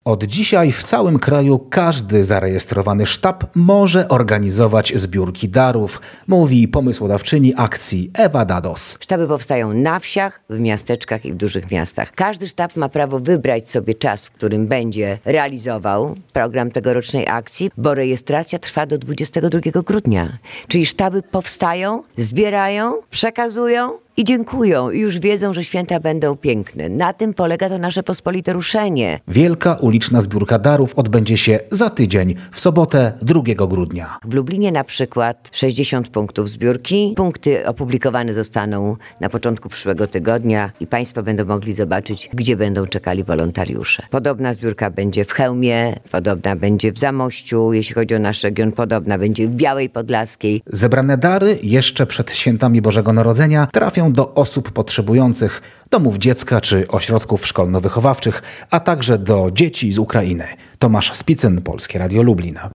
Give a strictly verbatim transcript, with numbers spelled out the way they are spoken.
Od dzisiaj w całym kraju każdy zarejestrowany sztab może organizować zbiórki darów, mówi pomysłodawczyni akcji Ewa Dados. Sztaby powstają na wsiach, w miasteczkach i w dużych miastach. Każdy sztab ma prawo wybrać sobie czas, w którym będzie realizował program tegorocznej akcji, bo rejestracja trwa do dwudziestego drugiego grudnia. Czyli sztaby powstają, zbierają, przekazują i dziękują. I już wiedzą, że święta będą piękne. Na tym polega to nasze pospolite ruszenie. Wielka uliczna zbiórka darów odbędzie się za tydzień, w sobotę drugiego grudnia. W Lublinie na przykład sześćdziesiąt punktów zbiórki. Punkty opublikowane zostaną na początku przyszłego tygodnia i Państwo będą mogli zobaczyć, gdzie będą czekali wolontariusze. Podobna zbiórka będzie w Chełmie, podobna będzie w Zamościu, jeśli chodzi o nasz region, podobna będzie w Białej Podlaskiej. Zebrane dary jeszcze przed świętami Bożego Narodzenia trafią do osób potrzebujących, domów dziecka czy ośrodków szkolno-wychowawczych, a także do dzieci z Ukrainy. Tomasz Spicyn, Polskie Radio Lublin.